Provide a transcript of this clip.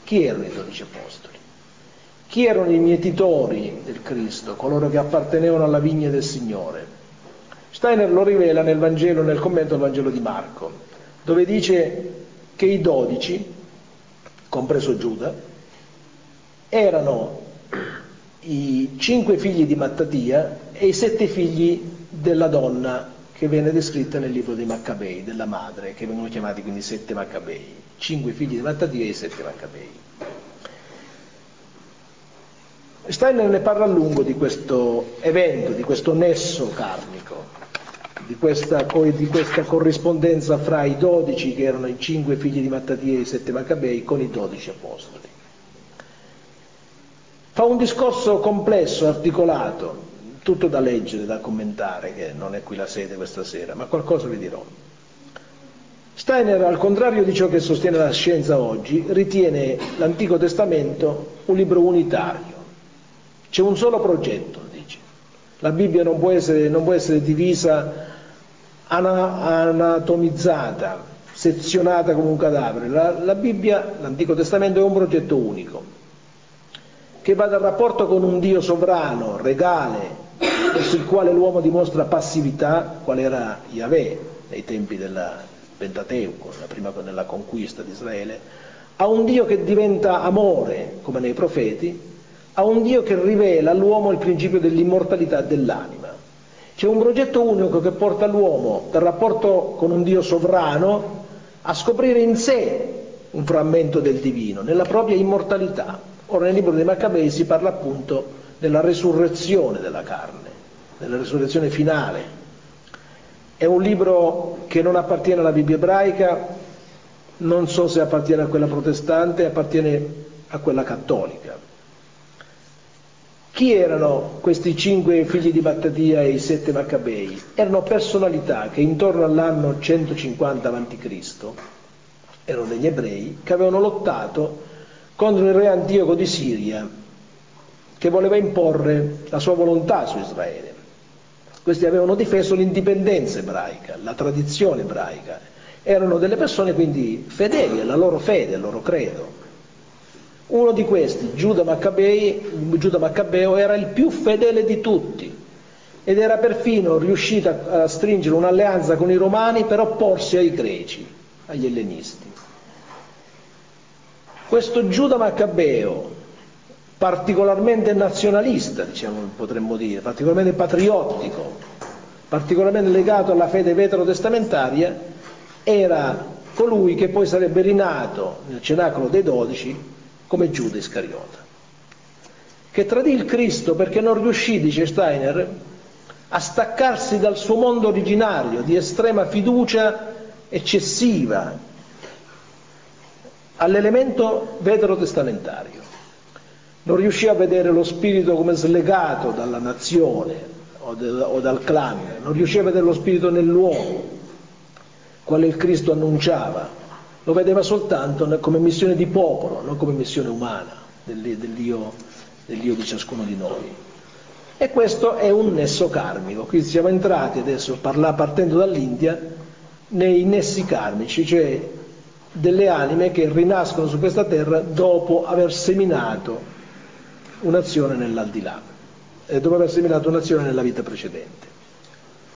Chi erano i 12 apostoli? Chi erano i mietitori del Cristo, coloro che appartenevano alla vigne del Signore? Steiner lo rivela nel Vangelo, nel commento al Vangelo di Marco, dove dice che i 12, compreso Giuda, erano i 5 figli di Mattatia e i 7 figli della donna che viene descritta nel libro dei Maccabei, della madre, che vengono chiamati quindi 7 Maccabei. 5 figli di Mattatia e i 7 Maccabei. Steiner ne parla a lungo di questo evento, di questo nesso karmico, di questa corrispondenza fra i 12, che erano i 5 figli di Mattatia e i 7 Maccabei, con i 12 apostoli. Fa un discorso complesso, articolato, tutto da leggere, da commentare, che non è qui la sede questa sera, ma qualcosa vi dirò. Steiner, al contrario di ciò che sostiene la scienza oggi, ritiene l'Antico Testamento un libro unitario. C'è un solo progetto, dice. La Bibbia non può essere divisa, anatomizzata, sezionata come un cadavere. La Bibbia, l'Antico Testamento, è un progetto unico, che va dal rapporto con un Dio sovrano, regale, verso il quale l'uomo dimostra passività, qual era Yahweh nei tempi del Pentateuco, nella conquista di Israele, a un Dio che diventa amore, come nei profeti, a un Dio che rivela all'uomo il principio dell'immortalità dell'anima. C'è un progetto unico che porta l'uomo dal rapporto con un Dio sovrano a scoprire in sé un frammento del divino, nella propria immortalità. Ora, nel libro dei Maccabei si parla appunto della resurrezione della carne, della resurrezione finale. È un libro che non appartiene alla Bibbia ebraica, non so se appartiene a quella protestante, appartiene a quella cattolica. Chi erano questi 5 figli di Mattatia e i 7 Maccabei? Erano personalità che intorno all'anno 150 a.C., erano degli ebrei, che avevano lottato contro il re Antioco di Siria, che voleva imporre la sua volontà su Israele. Questi avevano difeso l'indipendenza ebraica, la tradizione ebraica. Erano delle persone quindi fedeli alla loro fede, al loro credo. Uno di questi, Giuda Maccabeo, era il più fedele di tutti ed era perfino riuscito a stringere un'alleanza con i romani per opporsi ai greci, agli ellenisti. Questo Giuda Maccabeo, particolarmente nazionalista, diciamo, potremmo dire, particolarmente patriottico, particolarmente legato alla fede veterotestamentaria, era colui che poi sarebbe rinato nel cenacolo dei 12 come Giuda Iscariota, che tradì il Cristo perché non riuscì, dice Steiner, a staccarsi dal suo mondo originario di estrema fiducia eccessiva all'elemento veterotestamentario. Non riuscì a vedere lo spirito come slegato dalla nazione o dal clan, non riuscì a vedere lo spirito nell'uomo, quale il Cristo annunciava, lo vedeva soltanto come missione di popolo, non come missione umana del Dio di ciascuno di noi. E questo è un nesso karmico. Qui siamo entrati adesso, partendo dall'India, nei nessi karmici, cioè delle anime che rinascono su questa terra dopo aver seminato un'azione nell'aldilà, dopo aver seminato un'azione nella vita precedente.